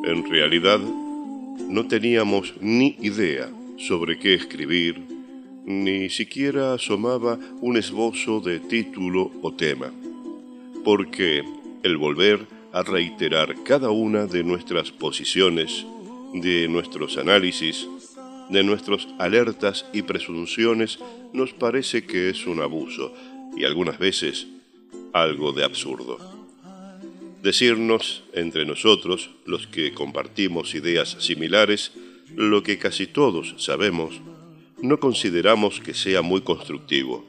En realidad, no teníamos ni idea sobre qué escribir, ni siquiera asomaba un esbozo de título o tema, porque el volver a reiterar cada una de nuestras posiciones, de nuestros análisis, de nuestras alertas y presunciones nos parece que es un abuso y algunas veces algo de absurdo. Decirnos entre nosotros, los que compartimos ideas similares, lo que casi todos sabemos, no consideramos que sea muy constructivo.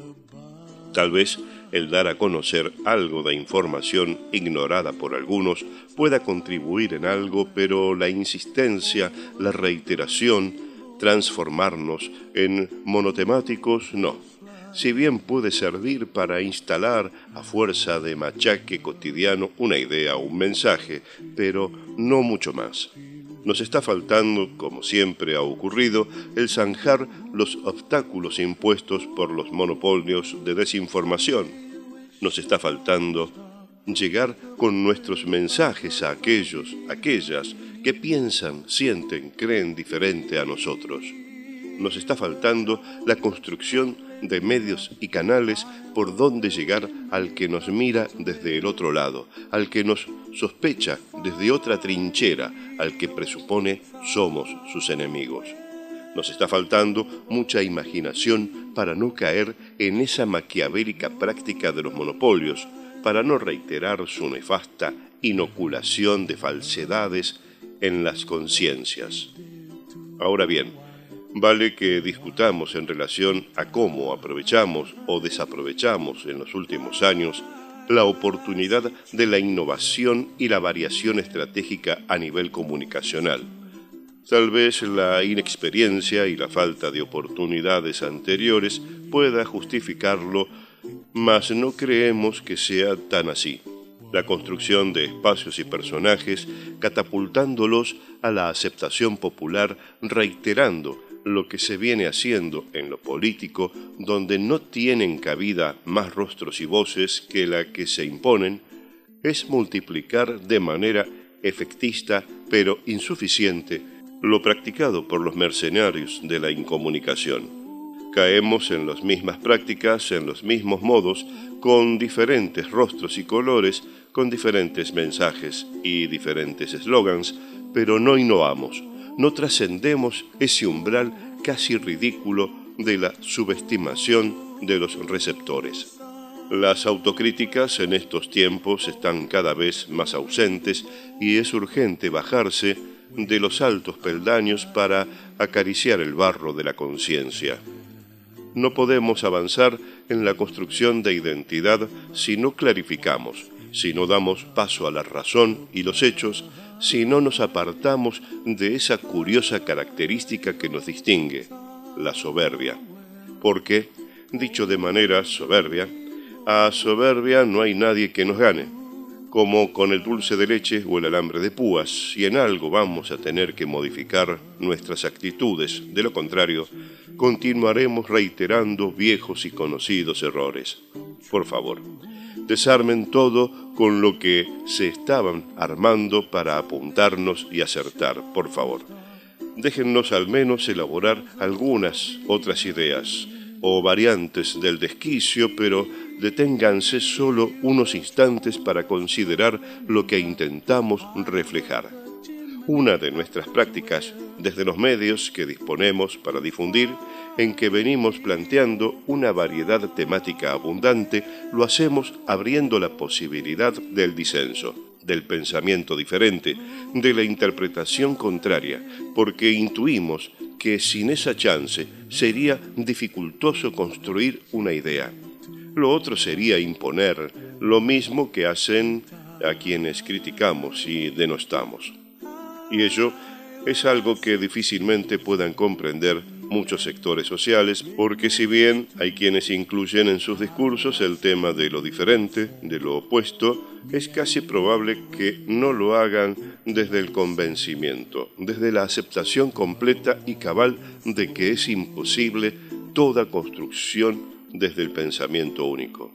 Tal vez el dar a conocer algo de información ignorada por algunos pueda contribuir en algo, pero la insistencia, la reiteración, transformarnos en monotemáticos, no. Si bien puede servir para instalar a fuerza de machaque cotidiano una idea o un mensaje, pero no mucho más. Nos está faltando, como siempre ha ocurrido, el zanjar los obstáculos impuestos por los monopolios de desinformación. Nos está faltando llegar con nuestros mensajes a aquellos, aquellas que piensan, sienten, creen diferente a nosotros. Nos está faltando la construcción de medios y canales por donde llegar al que nos mira desde el otro lado, al que nos sospecha desde otra trinchera, al que presupone somos sus enemigos. Nos está faltando mucha imaginación para no caer en esa maquiavélica práctica de los monopolios, para no reiterar su nefasta inoculación de falsedades en las conciencias. Ahora bien, vale que discutamos en relación a cómo aprovechamos o desaprovechamos en los últimos años la oportunidad de la innovación y la variación estratégica a nivel comunicacional. Tal vez la inexperiencia y la falta de oportunidades anteriores pueda justificarlo, mas no creemos que sea tan así. La construcción de espacios y personajes, catapultándolos a la aceptación popular, reiterando lo que se viene haciendo en lo político, donde no tienen cabida más rostros y voces que la que se imponen, es multiplicar de manera efectista, pero insuficiente, lo practicado por los mercenarios de la incomunicación. Caemos en las mismas prácticas, en los mismos modos, con diferentes rostros y colores, con diferentes mensajes y diferentes eslogans, pero no innovamos, no trascendemos ese umbral casi ridículo de la subestimación de los receptores. Las autocríticas en estos tiempos están cada vez más ausentes y es urgente bajarse de los altos peldaños para acariciar el barro de la conciencia. No podemos avanzar en la construcción de identidad si no clarificamos, si no damos paso a la razón y los hechos, si no nos apartamos de esa curiosa característica que nos distingue, la soberbia. Porque, dicho de manera soberbia, a soberbia no hay nadie que nos gane, como con el dulce de leche o el alambre de púas, y en algo vamos a tener que modificar nuestras actitudes. De lo contrario, continuaremos reiterando viejos y conocidos errores. Por favor, desarmen todo con lo que se estaban armando para apuntarnos y acertar, por favor. Déjennos al menos elaborar algunas otras ideas o variantes del desquicio, pero deténganse solo unos instantes para considerar lo que intentamos reflejar. Una de nuestras prácticas, desde los medios que disponemos para difundir, en que venimos planteando una variedad temática abundante, lo hacemos abriendo la posibilidad del disenso, del pensamiento diferente, de la interpretación contraria, porque intuimos que sin esa chance sería dificultoso construir una idea. Lo otro sería imponer lo mismo que hacen a quienes criticamos y denostamos. Y ello es algo que difícilmente puedan comprender muchos sectores sociales, porque si bien hay quienes incluyen en sus discursos el tema de lo diferente, de lo opuesto, es casi probable que no lo hagan desde el convencimiento, desde la aceptación completa y cabal de que es imposible toda construcción desde el pensamiento único.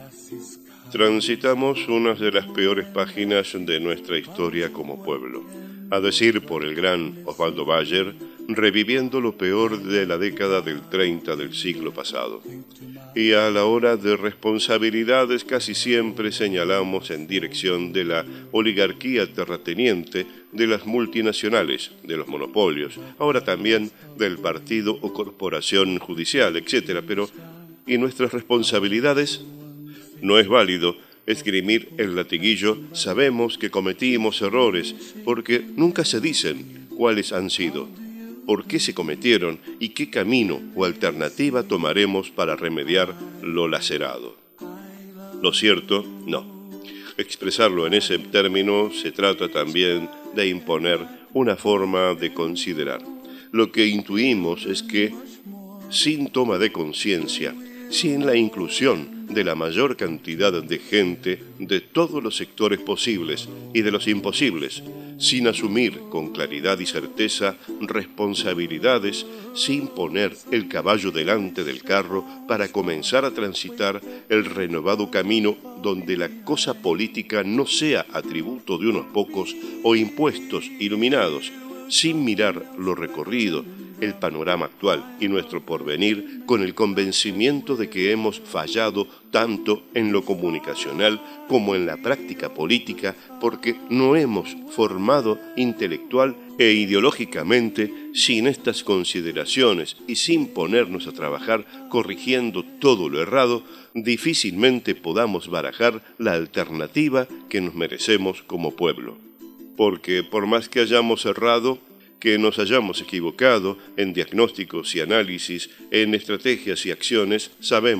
Transitamos una de las peores páginas de nuestra historia como pueblo. a decir por el gran Osvaldo Bayer, reviviendo lo peor de la década del 30 del siglo pasado. Y a la hora de responsabilidades casi siempre señalamos en dirección de la oligarquía terrateniente, de las multinacionales, de los monopolios, ahora también del partido o corporación judicial, etc. Pero, ¿y nuestras responsabilidades? No es válido esgrimir el latiguillo, sabemos que cometimos errores, porque nunca se dicen cuáles han sido, por qué se cometieron y qué camino o alternativa tomaremos para remediar lo lacerado. Lo cierto, no. Expresarlo en ese término se trata también de imponer una forma de considerar. Lo que intuimos es que, sin toma de conciencia, sin la inclusión de la mayor cantidad de gente de todos los sectores posibles y de los imposibles, sin asumir con claridad y certeza responsabilidades, sin poner el caballo delante del carro para comenzar a transitar el renovado camino donde la cosa política no sea atributo de unos pocos o impuestos iluminados, sin mirar lo recorrido, el panorama actual y nuestro porvenir con el convencimiento de que hemos fallado tanto en lo comunicacional como en la práctica política porque no hemos formado intelectual e ideológicamente sin estas consideraciones y sin ponernos a trabajar corrigiendo todo lo errado, difícilmente podamos barajar la alternativa que nos merecemos como pueblo. Porque por más que hayamos errado, que nos hayamos equivocado en diagnósticos y análisis, en estrategias y acciones,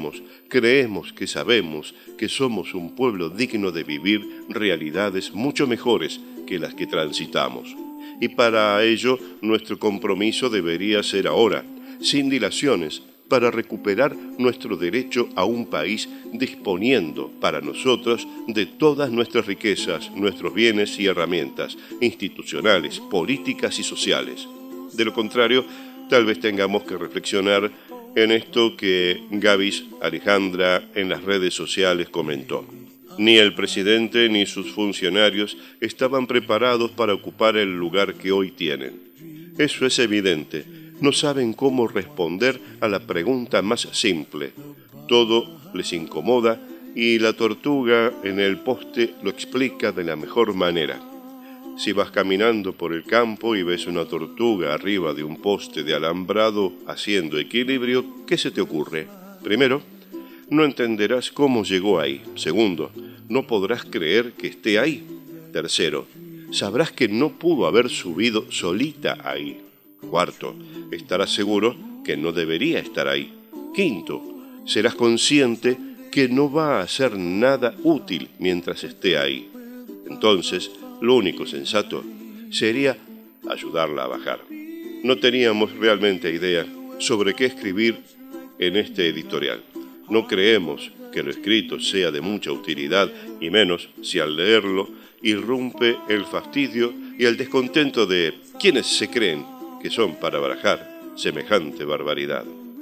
creemos que sabemos que somos un pueblo digno de vivir realidades mucho mejores que las que transitamos. Y para ello nuestro compromiso debería ser ahora, sin dilaciones, para recuperar nuestro derecho a un país disponiendo para nosotros de todas nuestras riquezas, nuestros bienes y herramientas institucionales, políticas y sociales. De lo contrario, tal vez tengamos que reflexionar en esto que Gavis Alejandra en las redes sociales comentó. Ni el presidente ni sus funcionarios estaban preparados para ocupar el lugar que hoy tienen. Eso es evidente. No saben cómo responder a la pregunta más simple. Todo les incomoda y la tortuga en el poste lo explica de la mejor manera. Si vas caminando por el campo y ves una tortuga arriba de un poste de alambrado haciendo equilibrio, ¿qué se te ocurre? Primero, no entenderás cómo llegó ahí. Segundo, no podrás creer que esté ahí. Tercero, sabrás que no pudo haber subido solita ahí. Cuarto, estarás seguro que no debería estar ahí. Quinto, serás consciente que no va a hacer nada útil mientras esté ahí. Entonces, lo único sensato sería ayudarla a bajar. No teníamos realmente idea sobre qué escribir en este editorial. No creemos que lo escrito sea de mucha utilidad, y menos si al leerlo irrumpe el fastidio y el descontento de quienes se creen que son para barajar semejante barbaridad.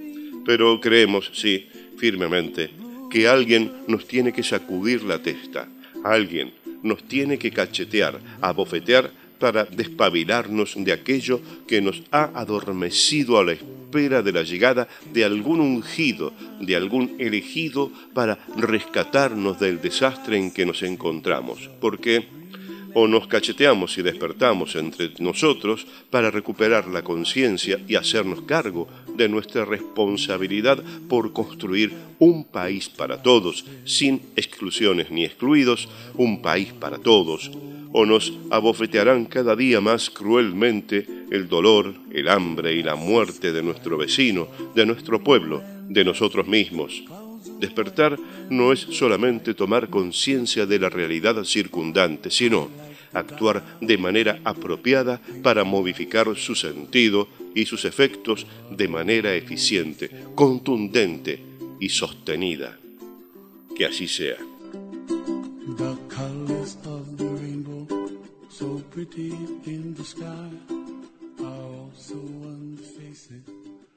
Pero creemos, sí, firmemente, que alguien nos tiene que sacudir la testa, alguien nos tiene que cachetear, abofetear para despabilarnos de aquello que nos ha adormecido a la espera de la llegada de algún ungido, de algún elegido para rescatarnos del desastre en que nos encontramos, porque o nos cacheteamos y despertamos entre nosotros para recuperar la conciencia y hacernos cargo de nuestra responsabilidad por construir un país para todos, sin exclusiones ni excluidos, un país para todos, o nos abofetearán cada día más cruelmente el dolor, el hambre y la muerte de nuestro vecino, de nuestro pueblo, de nosotros mismos. Despertar no es solamente tomar conciencia de la realidad circundante, sino actuar de manera apropiada para modificar su sentido y sus efectos de manera eficiente, contundente y sostenida. Que así sea. The colors of the rainbow, so pretty in the sky.